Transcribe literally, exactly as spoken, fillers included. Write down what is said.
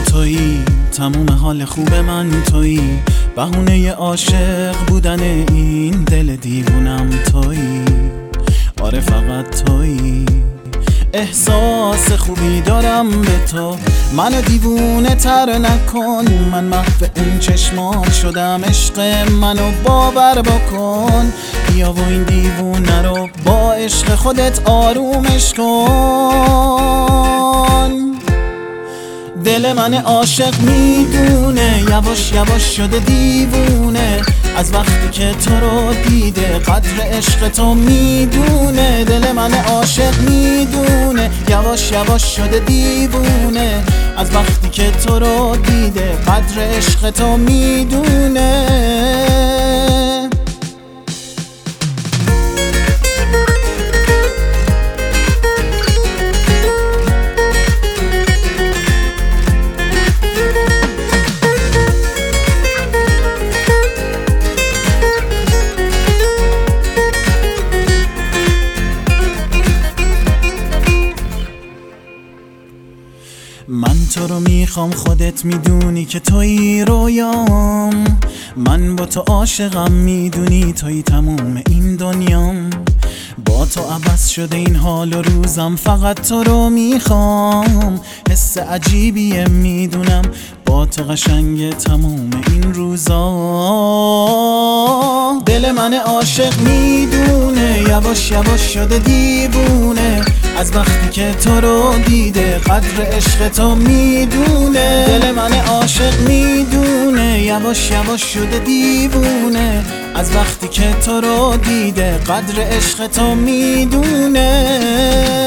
تویی، تموم حال خوب من تویی، بهونه عاشق بودن این دل دیوونم تویی. آره فقط تویی. احساس خوبی دارم به تو، منو دیوونه تر نکن. من محو این چشمات شدم، عشق منو باور بکن. بیا و این دیوونه رو با عشق خودت آرومش کن. دل من عاشق میدونه، یواش یواش شده دیوونه، از وقتی که تو رو دیده قدر عشق تو میدونه. دل من عاشق میدونه، یواش یواش شده دیوونه، از وقتی که تو رو دیده قدر عشق تو میدونه. من تو رو میخوام، خودت میدونی که تویی رویام. من با تو عاشقم، میدونی تویی تموم این دنیام. با تو عوض شده این حال و روزم، فقط تو رو میخوام. حس عجیبیه میدونم، با تو قشنگ تموم این روزا. دل من عاشق میدونه، یواش یواش شده دیوونه، از وقتی که تو رو دیده قدر عشق تو میدونه. دل من عاشق میدونه، یواش یواش شده دیوونه، از وقتی که تو رو دیده قدر عشق تو میدونه.